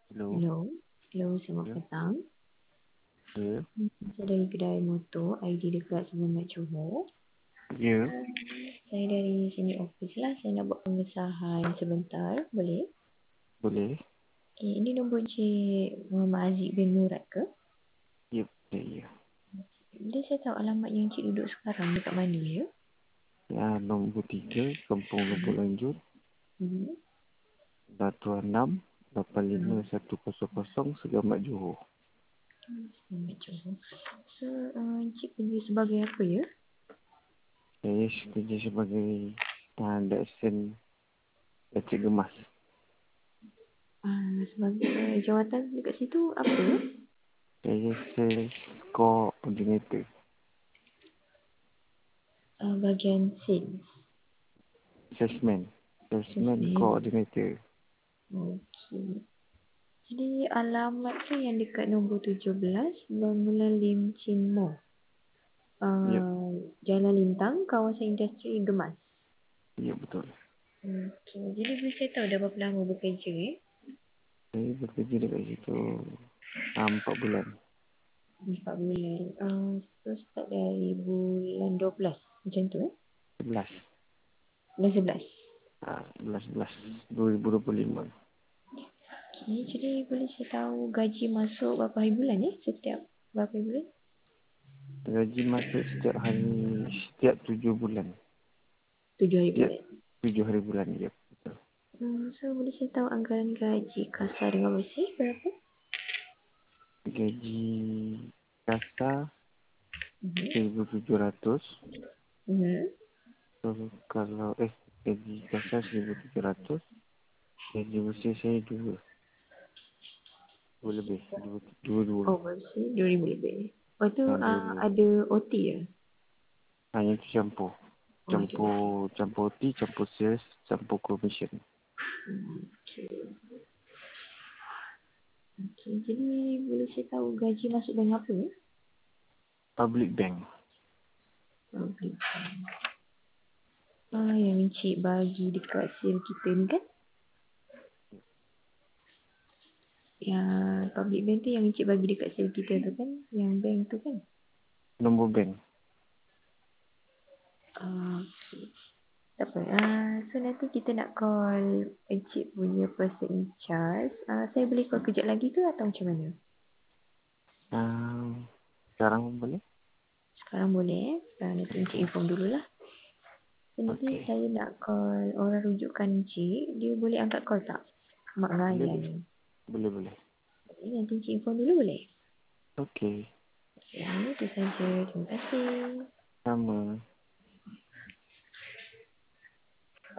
Hello, Hello, hello, selamat ya, petang. ya, Saya dari kedai motor ID dekat Semangat Johor. ya, Uh, saya dari sini office lah. Saya nak buat pengesahan sebentar. Boleh? boleh, Okay, ini nombor Cik Muhammad Aziz bin Murad ke? ya, boleh, ya. Boleh saya tahu alamat yang Cik duduk sekarang dekat mana ya? Ya, nombor 3, Kampung Lubuk Hmm. Lanjut, Hmm. Batu 6, Hmm. 85100, Selamat Johor. Semangat Johor. So, Cik kerja sebagai apa ya? Saya kerja sebagai Daksen Encik Gemas. Sebagai jawatan dekat situ apa ya? Saya sales coordinator. Bahagian sales. Salesman Salesman. coordinator. Okey. Jadi alamat tu yang dekat nombor 17 Bangunan Lim Chin Mo. Ya, Jalan Lintang, kawasan industri Gemas. ya betul. Okey. Jadi boleh saya tahu dah berapa lama bekerja Saya bekerja dekat situ 4 bulan. 4 bulan. So start dari bulan 12. Macam tu 11. Bulan 11. 11, 2025. Okey. Jadi boleh saya tahu gaji masuk berapa hari bulan setiap berapa hari bulan? Gaji masuk setiap 7 bulan. 7 hari Setiap bulan. 7 hari bulan, ya. Betul. So boleh saya tahu anggaran gaji kasar dengan bersih berapa? Gaji kasar Mhm. 1,700. Mhm. So, kalau gaji kasar 1,700. Gaji bersih saya dua. Dua lebih. Dua. Oh, bersih 2,000 lebih. Lepas tu Dua lebih. ada OT ya? Hanya itu campur. Oh, ada OT. Campur OT, campur sales, campur commission. Okay. Okay. Jadi boleh saya tahu gaji masuk bank apa ya? Public bank. Public bank. Yang Encik bagi dekat sale kita ni kan? Yang public bank tu yang Encik bagi dekat sale kita tu kan? Yang bank tu kan? Nombor bank. Okay. Tak apa. So nanti kita nak call Encik punya person in charge. Saya boleh call kejap lagi ke atau macam mana? Sekarang boleh? Sekarang boleh nanti Encik inform dululah. Nanti Okey. saya nak call orang rujukan Encik. Dia boleh angkat call tak? Mak Boleh, Raya boleh. ni. Boleh. Boleh, nanti Encik inform dulu boleh? Okey. Ya, itu saja. Terima kasih. Sama.